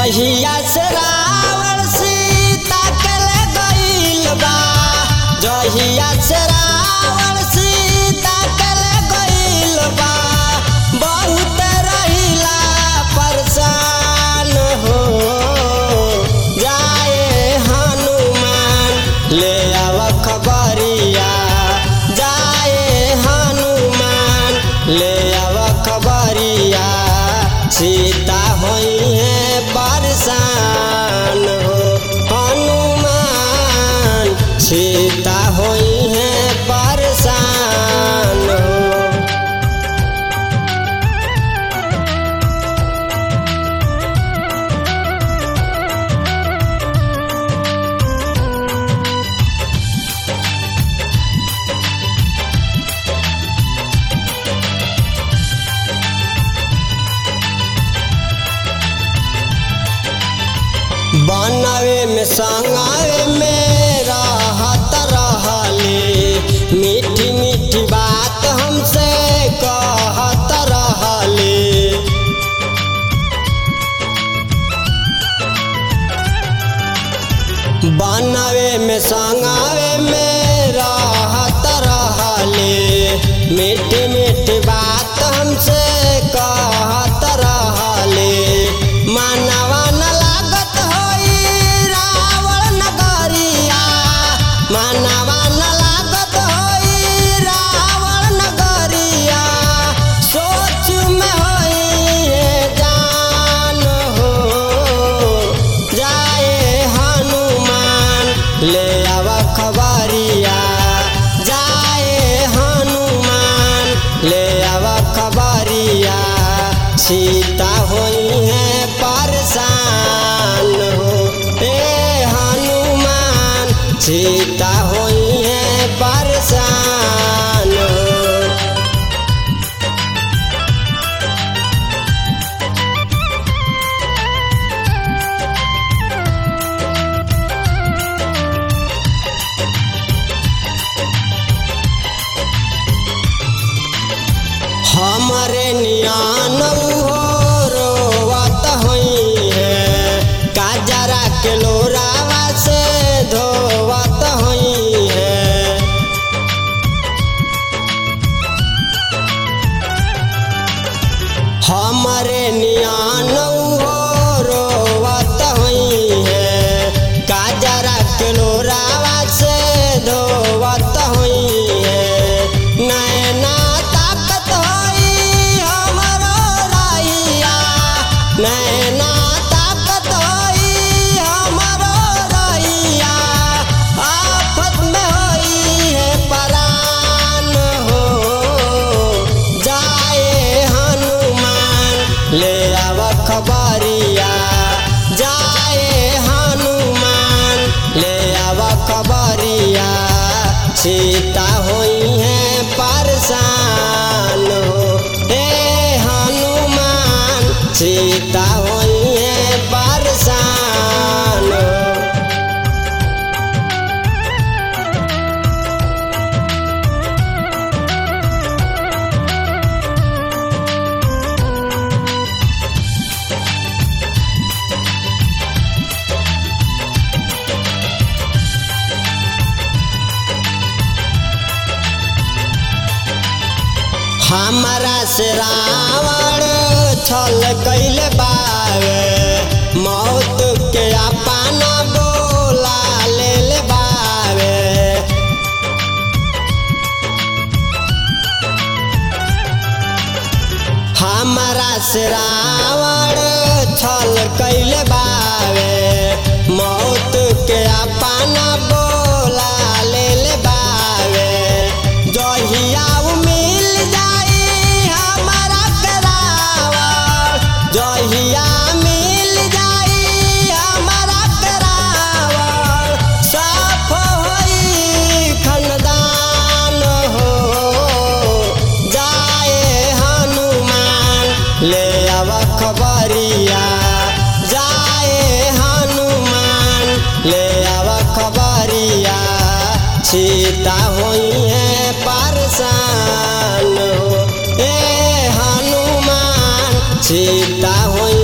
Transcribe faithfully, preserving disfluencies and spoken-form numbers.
जहिया से रावण सीता के ले गइल बा, जहिया से रावण सीता के ले गइल बा, बहुत रहिला परेशान हो। जाए हनुमान ले आव खबरिया, जाए हनुमान ले आव खबरिया, सीता होई है परेशान हो। हनुमान सीता होई है परेशान हो। बनवे में संगवे में रहत रहले, मीठी मीठी बात हमसे कहत रहले। बनवे में संगवे में रहत रहले, मीठी मीठी बात हमसे कहत रहले। मानवा न लागत मानवा न लागत होई रावण नगरिया, सोच में होई है जान हो। जाए हनुमान ले आव खबरिया, जाए हनुमान ले आव खबरिया, सीता होई है परेशान हो। ए हनुमान सीता होई है परेशान हो। हमरे नियान हो रोवत होई है, काजरा के लोरावा से धोवत होई है। हमरे नियान हो रोवत होई है, काजरा के लोरावा से धोवत होई है। नैना ताकत होई हमरो रहिया, नैना ताकत होई हमरो रहिया, आफत में होई है परान हो। जाए हनुमान ले आव खबरिया, जाए हनुमान ले आव खबरिया, सीता होई है परेशान हो। ए हनुमान सीता होई है परेशान हो। हमारा से रावण छल कैल बावे, मौत के अपना बोला लेल बावे। हमारा से रावण छल कैल बावे, मौत के अपना बोला लेल बावे। जहिया जहिया मिल जाई हमारा करावल, साफ होई खानदान हो। जाए हनुमान ले आव खबरिया, जाए हनुमान ले आव खबरिया, सीता होई है परेशान हो। ए हनुमान सीता होई